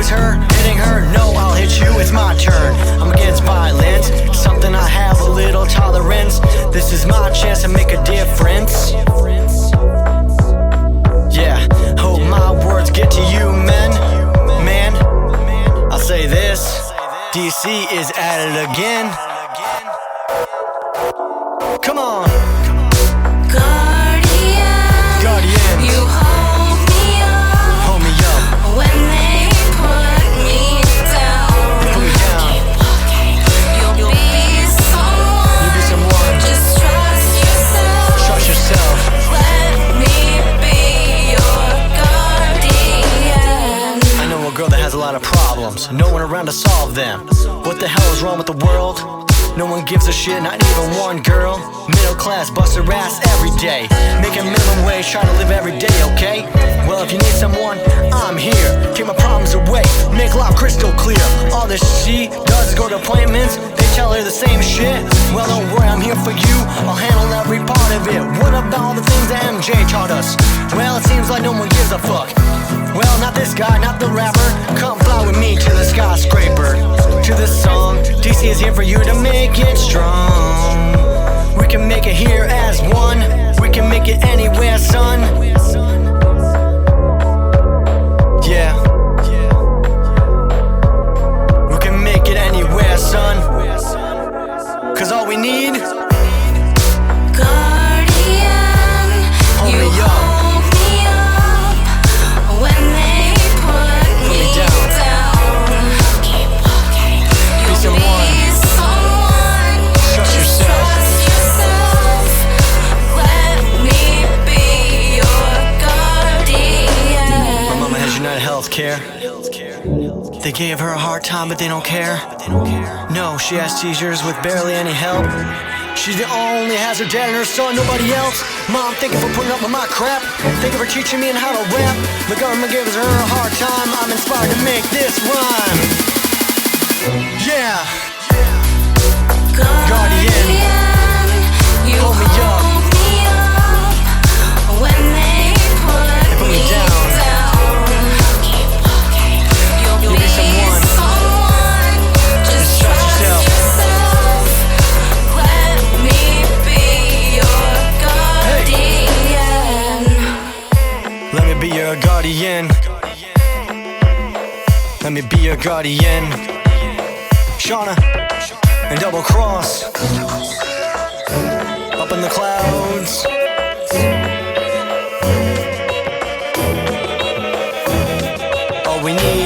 is her, hitting her. No, I'll hit you, it's my turn. I'm against violence, it's something I have a little tolerance. This is my chance to make a difference. Yeah, hope my words get to you, man. I'll say this, DC is at it again. Come on. Guardian, you hold me up when they put me down. put me down. You'll be someone. Just trust yourself. Trust yourself. Let me be your guardian. I know a girl that has a lot of problems, no one around to solve them. What the hell is wrong with the world? No one gives a shit, not even one girl. Middle class, bust her ass every day. Making minimum wage, trying to live every day, okay? Well, if you need someone, I'm here. Take my problems away, make life crystal clear. All this she does is go to appointments, they tell her the same shit. Well, don't worry, I'm here for you, I'll handle every part of it. What about all the things that MJ taught us? Well, it seems like no one gives a fuck. Well, not this guy, not the rapper. Come fly with me to the skyscraper, to this song. DC is here for you to make it strong. We can make it here as one. We can make it anywhere, son. Yeah. We can make it anywhere, son. Cause all we need, Guardian, hold you me up. hold me up when they put me down. Keep walking. Be You'll someone. be someone. Trust yourself. Trust yourself. Let me be your guardian. My mama has United Healthcare. They gave her a hard time, but they don't care. No, she has seizures with barely any help. She's the only has her dad and her son, nobody else. Mom, thank you for putting up with my crap. Thank you for teaching me how to rap. The government gives her a hard time. I'm inspired to make this rhyme. Yeah. Guardian, you hold me up. hold me up when they put me down. Keep walking. You'll be someone. Just trust yourself. Let me be your guardian. Let me be your guardian. Let me be your guardian. Shauna and Double Cross up in the clouds. All we need